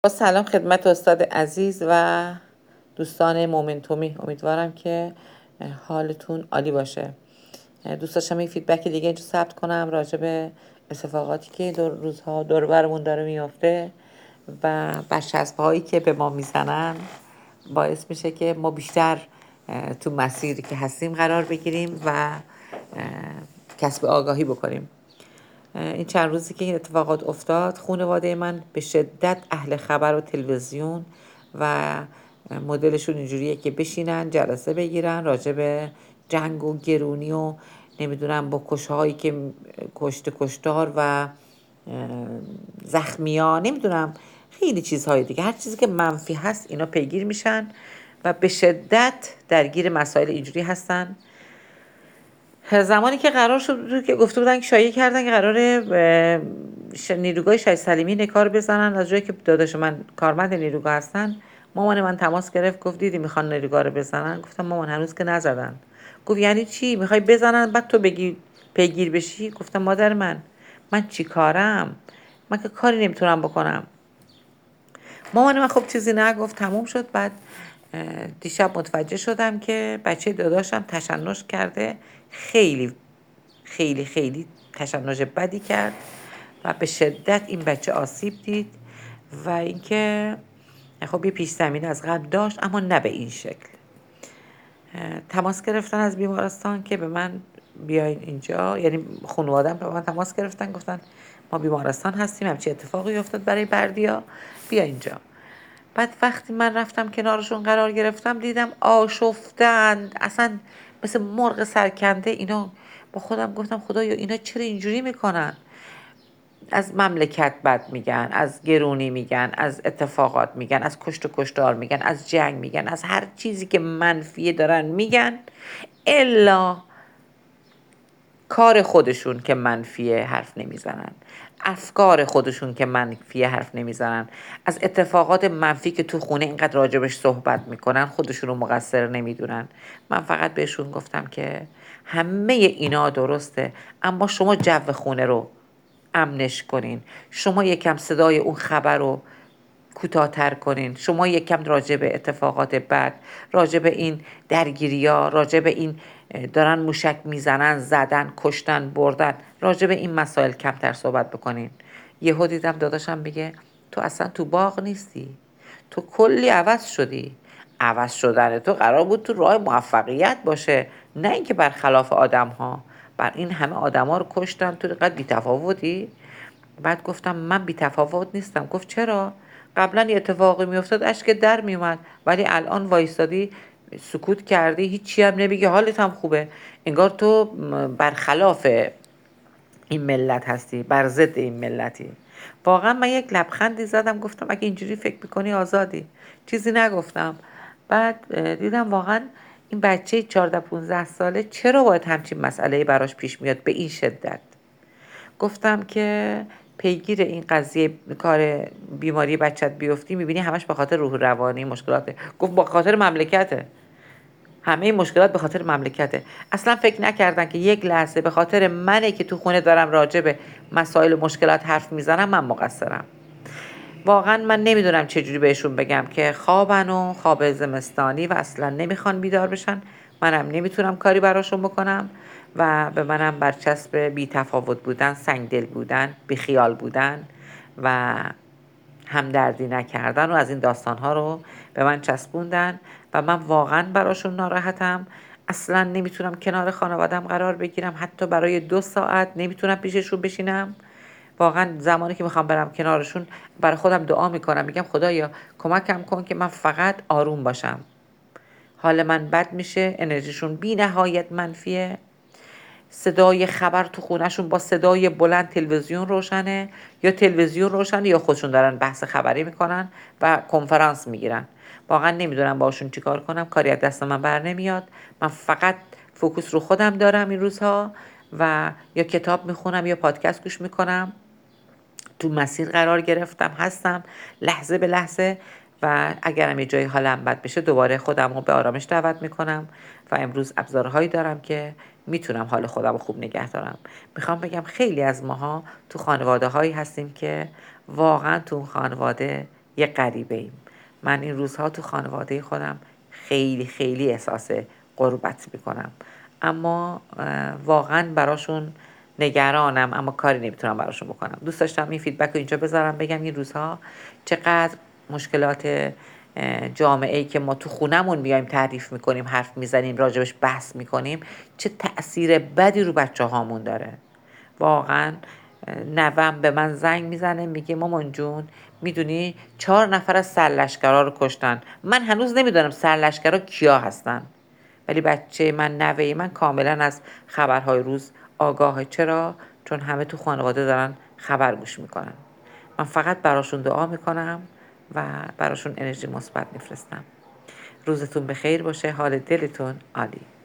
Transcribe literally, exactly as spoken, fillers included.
با سلام خدمت استاد عزیز و دوستان مومنتومی. امیدوارم که حالتون عالی باشه. دوست داشتم این فیدبک دیگه اینجا ثبت کنم راجع به اتفاقاتی که دور روزها دور برمون داره میافته و برچسب هایی که به ما میزنن باعث میشه که ما بیشتر تو مسیری که هستیم قرار بگیریم و کسب آگاهی بکنیم. این چند روزی که این اتفاقات افتاد، خانواده من به شدت اهل خبر و تلویزیون و مدلشون اینجوریه که بشینن جلسه بگیرن راجع به جنگ و گرونی و نمیدونم با کشهایی که کشته کشتار و زخمی ها، نمیدونم خیلی چیزهای دیگه، هر چیزی که منفی هست اینا پیگیر میشن و به شدت درگیر مسائل اینجوری هستن. زمانی که قرار شد که گفته بودن که شایعه کردن که قراره نیروگاه شهید سلیمی نکار بزنن، از جایی که داداش من کارمند نیروگاه هستن، مامان من تماس گرفت گفت دیدی میخوان نیروگاه رو بزنن. گفتم مامان هنوز که نزدن. گفت یعنی چی؟ میخوای بزنن بعد تو بگی پیگیر بشی؟ گفتم مادر من من چی کارم؟ من که کاری نمیتونم بکنم. مامان من خب چیزی نگفت، تموم شد. بعد دیشب متوجه شدم که بچه داداشم تشنج کرده، خیلی خیلی خیلی تشنج بدی کرد و به شدت این بچه آسیب دید و اینکه خب یه پیش زمینه از قبل داشت اما نه به این شکل. تماس گرفتن از بیمارستان که به من بیاین اینجا، یعنی خانواده‌ام به من تماس گرفتن گفتن ما بیمارستان هستیم، همچین اتفاقی افتاد برای بردیا، بیا اینجا. بعد وقتی من رفتم کنارشون قرار گرفتم دیدم آشفتند، اصلا مثل مرغ سرکنده. اینا با خودم گفتم خدایا اینا چرا اینجوری میکنن؟ از مملکت بد میگن، از گرونی میگن، از اتفاقات میگن، از کشت و کشتار میگن، از جنگ میگن، از هر چیزی که منفیه دارن میگن، الا کار خودشون که منفیه حرف نمیزنن، افکار خودشون که منفیه حرف نمیزنن، از اتفاقات منفی که تو خونه اینقدر راجبش صحبت میکنن خودشون رو مقصر نمیدونن. من فقط بهشون گفتم که همه اینا درسته، اما شما جو خونه رو امنش کنین، شما یکم صدای اون خبر رو کوتاه‌تر کنین، شما یکم راجع به اتفاقات بد، راجع به این درگیری‌ها، راجع به این دارن موشک میزنن، زدن، کشتن، بردن، راجع به این مسائل کمتر صحبت بکنین. یهو دیدم داداشم میگه تو اصلا تو باغ نیستی، تو کلی عوض شدی. عوض شدن تو قرار بود تو راه موفقیت باشه، نه اینکه برخلاف آدم ها. بر این همه آدم ها رو کشتن، تو اینقدر بی‌تفاوتی؟ بعد گفتم من بی‌تفاوت نیستم. گفت چرا؟ قبلا یه اتفاقی میافتاد اشک در میومد، ولی الان وایستادی سکوت کردی، هیچی هم نمیگی، حالت هم خوبه، انگار تو برخلاف این ملت هستی، بر ضد این ملتی. واقعا من یک لبخندی زدم، گفتم اگه اینجوری فکر میکنی آزادی. چیزی نگفتم. بعد دیدم واقعا این بچه چهارده پونزده ساله چرا باید همچین مسئله براش پیش میاد به این شدت. گفتم که پیگیر این قضیه کار بیماری بچت بیفتی میبینی همش به خاطر روح روانی مشکلاته. گفت با خاطر مملکته، همه این مشکلات به خاطر مملکته. اصلا فکر نکردن که یک لحظه به خاطر منه که تو خونه دارم راجع به مسائل و مشکلات حرف میزنم من مقصرم. واقعا من نمیدونم چجوری بهشون بگم که خوابن و خواب زمستانی و اصلا نمیخوان بیدار بشن. منم نمیتونم کاری براشون بکنم و به منم برچسب بی تفاوت بودن، سنگدل بودن، بیخیال بودن و همدردی نکردن و از این داستانها رو به من چسبوندن و من واقعا براشون ناراحتم. اصلا نمیتونم کنار خانوادم قرار بگیرم، حتی برای دو ساعت نمیتونم پیششون بشینم. واقعا زمانی که میخوام برم کنارشون برای خودم دعا میکنم، میگم خدایا کمکم کن که من فقط آروم باشم. حال من بد میشه، انرژیشون بی نهایت منفیه، صدای خبر تو خونهشون با صدای بلند تلویزیون روشنه، یا تلویزیون روشنه یا خودشون دارن بحث خبری میکنن و کنفرانس میگیرن. واقعا نمیدونم باشون چیکار کنم، کاری از دست من بر نمیاد. من فقط فوکوس رو خودم دارم این روزها و یا کتاب میخونم یا پادکست گوش میکنم. تو مسیر قرار گرفتم، هستم لحظه به لحظه و اگرم یه جایی حالم بد بشه دوباره خودم رو به آرامش دعوت میکنم و امروز ابزارهایی دارم که میتونم حال خودم رو خوب نگه دارم. میخوام بگم خیلی از ماها تو خانواده هایی هستیم که واقعا تو اون خانواده یه غریبه ایم. من این روزها تو خانواده خودم خیلی خیلی احساس غربت میکنم، اما واقعا براشون نگرانم، اما کاری نمیتونم براشون بکنم. دوست داشتم این فیدبک رو اینجا بذارم، بگم این روزها چقدر مشکلات جامعه‌ای که ما تو خونمون میایم تعریف میکنیم، حرف میزنیم، راجبش بحث میکنیم، چه تأثیر بدی رو بچه هامون داره. واقعا نوام به من زنگ میزنه میگه مامان جون میدونی چهار نفر از سرلشکرها رو کشتن. من هنوز نمیدونم سرلشکرها کیا هستن، ولی بچه من، نوه من کاملا از خبرهای روز آگاهه. چرا؟ چون همه تو خانواده دارن خبر گوش میکنن. من فقط براشون دعا میکنم و براشون انرژی مثبت میفرستم. روزتون بخیر باشه، حال دلتون عالی.